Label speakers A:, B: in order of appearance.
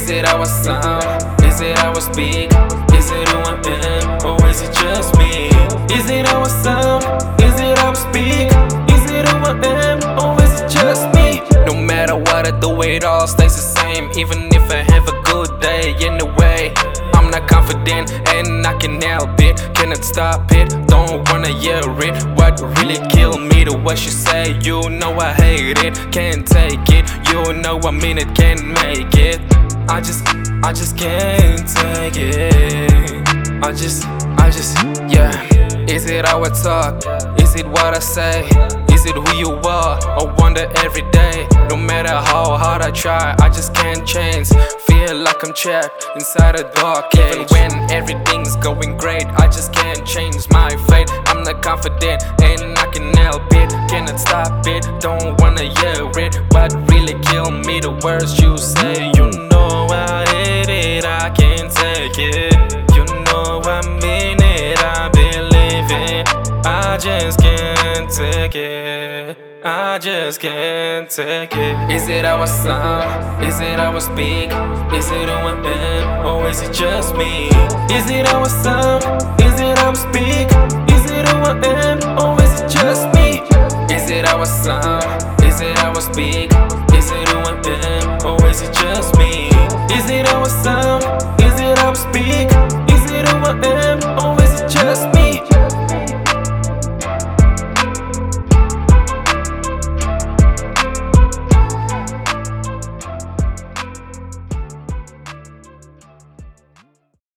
A: Is it our sound? Is it our speak? Is it who I am? Or is it just me? Is it our sound? Is it our speak? Is it who I am? Or is it just me? No matter what I do, it all stays the same. Even if I have a good day, anyway, I'm not confident and I can help it. Cannot stop it, don't wanna hear it. What really killed me, the way she say, you know I hate it. Can't take it, you know I mean it, can't make it. I just can't take it. Yeah. Is it how I talk? Is it what I say? Is it who you are? I wonder every day. No matter how hard I try, I just can't change. Feel like I'm trapped inside a dark cage. Even when everything's going great, I just can't change my fate. I'm not confident and I can help it. Cannot stop it, don't wanna hear it. What really killed me, the words you say. You know I hate it, I can't take it. You know I mean it, I believe it. I just can't take it. I just can't take it. Is it our sound? Is it our speak? Is it who I am? Or is it just me? Is it our sound? Is it our speak? Is it who I am? Or is it just me? Is it our sound? Is it our speak? Is it who I am? Or is it just me? Is it our sound?